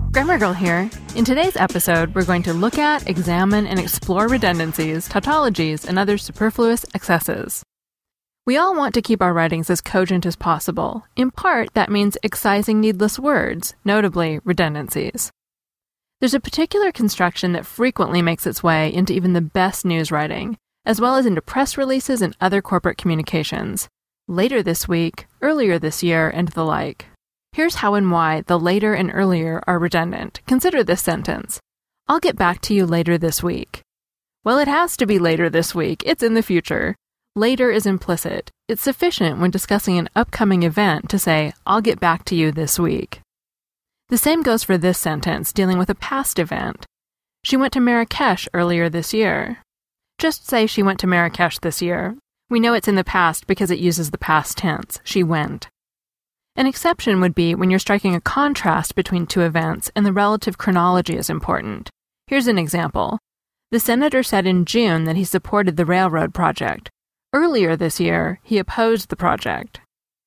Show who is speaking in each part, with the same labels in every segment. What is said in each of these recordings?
Speaker 1: Grammar Girl here. In today's episode, we're going to look at, examine, and explore redundancies, tautologies, and other superfluous excesses. We all want to keep our writings as cogent as possible. In part, that means excising needless words, notably redundancies. There's a particular construction that frequently makes its way into even the best news writing, as well as into press releases and other corporate communications. Later this week, earlier this year, and the like. Here's how and why the later and earlier are redundant. Consider this sentence. I'll get back to you later this week. Well, it has to be later this week. It's in the future. Later is implicit. It's sufficient when discussing an upcoming event to say, I'll get back to you this week. The same goes for this sentence dealing with a past event. She went to Marrakesh earlier this year. Just say she went to Marrakesh this year. We know it's in the past because it uses the past tense. She went. An exception would be when you're striking a contrast between two events and the relative chronology is important. Here's an example. The senator said in June that he supported the railroad project. Earlier this year, he opposed the project.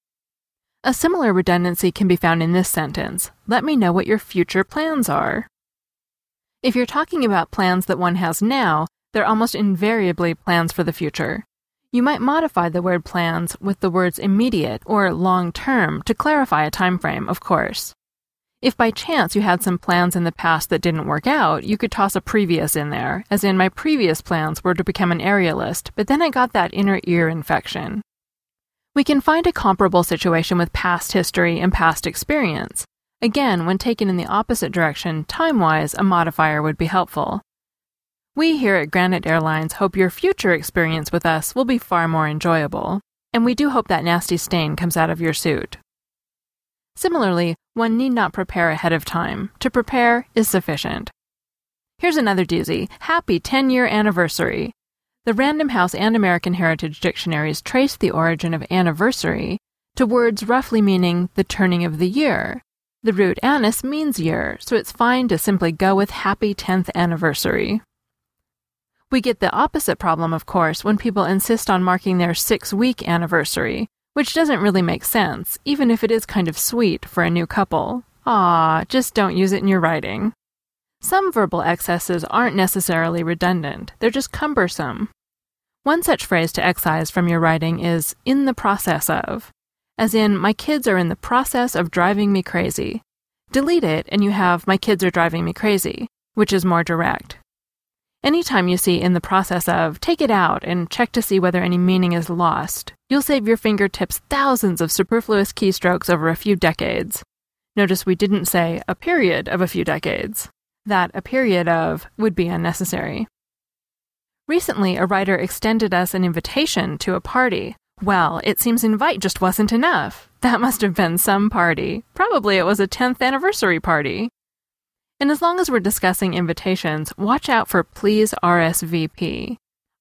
Speaker 1: A similar redundancy can be found in this sentence. Let me know what your future plans are. If you're talking about plans that one has now, they're almost invariably plans for the future. You might modify the word plans with the words immediate or long-term to clarify a time frame, of course. If by chance you had some plans in the past that didn't work out, you could toss a previous in there, as in my previous plans were to become an aerialist, but then I got that inner ear infection. We can find a comparable situation with past history and past experience. Again, when taken in the opposite direction, time-wise, a modifier would be helpful. We here at Granite Airlines hope your future experience with us will be far more enjoyable, and we do hope that nasty stain comes out of your suit. Similarly, one need not prepare ahead of time. To prepare is sufficient. Here's another doozy. Happy 10-year anniversary. The Random House and American Heritage dictionaries trace the origin of anniversary to words roughly meaning the turning of the year. The root annus means year, so it's fine to simply go with happy 10th anniversary. We get the opposite problem, of course, when people insist on marking their 6-week anniversary, which doesn't really make sense, even if it is kind of sweet for a new couple. Just don't use it in your writing. Some verbal excesses aren't necessarily redundant, they're just cumbersome. One such phrase to excise from your writing is in the process of, as in, my kids are in the process of driving me crazy. Delete it and you have my kids are driving me crazy, which is more direct. Anytime you see in the process of, take it out and check to see whether any meaning is lost. You'll save your fingertips thousands of superfluous keystrokes over a few decades. Notice we didn't say a period of a few decades. That a period of would be unnecessary. Recently, a writer extended us an invitation to a party. Well, it seems invite just wasn't enough. That must have been some party. Probably it was a 10th anniversary party. And as long as we're discussing invitations, watch out for please RSVP.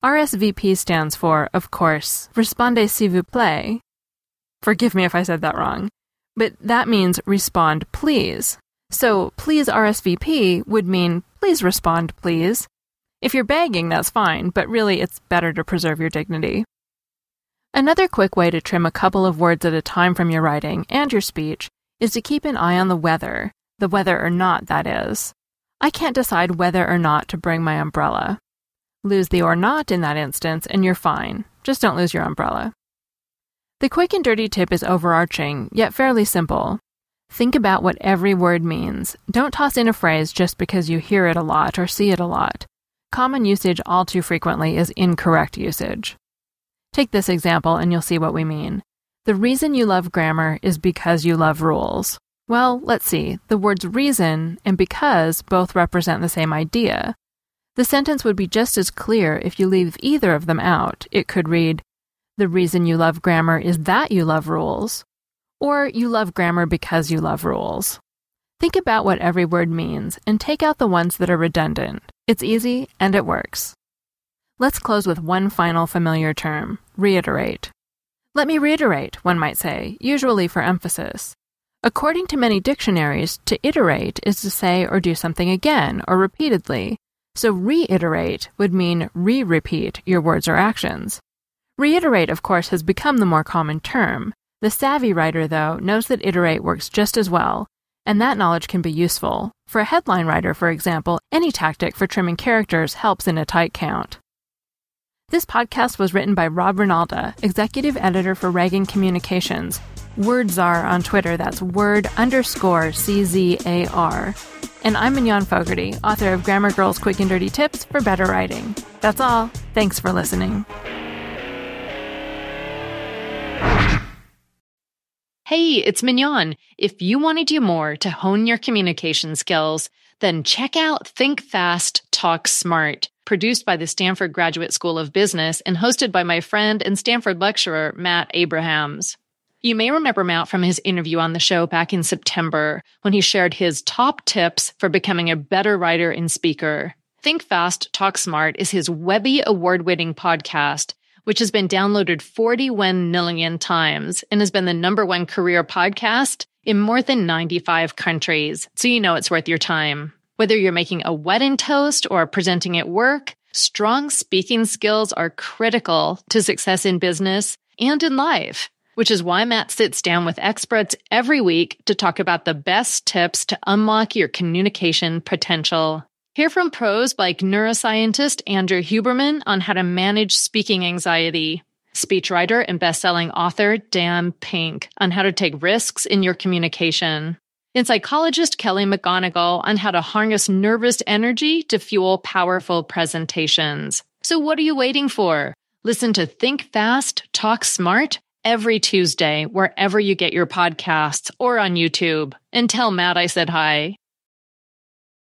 Speaker 1: RSVP stands for, of course, Respondez s'il vous plaît. Forgive me if I said that wrong. But that means respond please. So please RSVP would mean please respond please. If you're begging, that's fine, but really it's better to preserve your dignity. Another quick way to trim a couple of words at a time from your writing and your speech is to keep an eye on the weather. The whether or not, that is. I can't decide whether or not to bring my umbrella. Lose the or not in that instance, and you're fine. Just don't lose your umbrella. The quick and dirty tip is overarching, yet fairly simple. Think about what every word means. Don't toss in a phrase just because you hear it a lot or see it a lot. Common usage all too frequently is incorrect usage. Take this example and you'll see what we mean. The reason you love grammar is because you love rules. Well, let's see. The words reason and because both represent the same idea. The sentence would be just as clear if you leave either of them out. It could read, the reason you love grammar is that you love rules. Or you love grammar because you love rules. Think about what every word means and take out the ones that are redundant. It's easy and it works. Let's close with one final familiar term, reiterate. Let me reiterate, one might say, usually for emphasis. According to many dictionaries, to iterate is to say or do something again or repeatedly, so reiterate would mean re-repeat your words or actions. Reiterate, of course, has become the more common term. The savvy writer, though, knows that iterate works just as well, And that knowledge can be useful. For a headline writer, for example, any tactic for trimming characters helps in a tight count. This podcast was written by Rob Rinalda, executive editor for Reagan Communications. WordCzar on Twitter, that's word_CZAR. And I'm Mignon Fogarty, author of Grammar Girl's Quick and Dirty Tips for Better Writing. That's all. Thanks for listening.
Speaker 2: Hey, it's Mignon. If you want to do more to hone your communication skills, then check out Think Fast, Talk Smart, produced by the Stanford Graduate School of Business and hosted by my friend and Stanford lecturer, Matt Abrahams. You may remember Matt from his interview on the show back in September when he shared his top tips for becoming a better writer and speaker. Think Fast, Talk Smart is his Webby award-winning podcast, which has been downloaded 41 million times and has been the #1 career podcast in more than 95 countries, so you know it's worth your time. Whether you're making a wedding toast or presenting at work, strong speaking skills are critical to success in business and in life, which is why Matt sits down with experts every week to talk about the best tips to unlock your communication potential. Hear from pros like neuroscientist Andrew Huberman on how to manage speaking anxiety, speechwriter and best-selling author Dan Pink on how to take risks in your communication, and psychologist Kelly McGonigal on how to harness nervous energy to fuel powerful presentations. So what are you waiting for? Listen to Think Fast, Talk Smart every Tuesday wherever you get your podcasts or on YouTube. And tell Matt I said hi.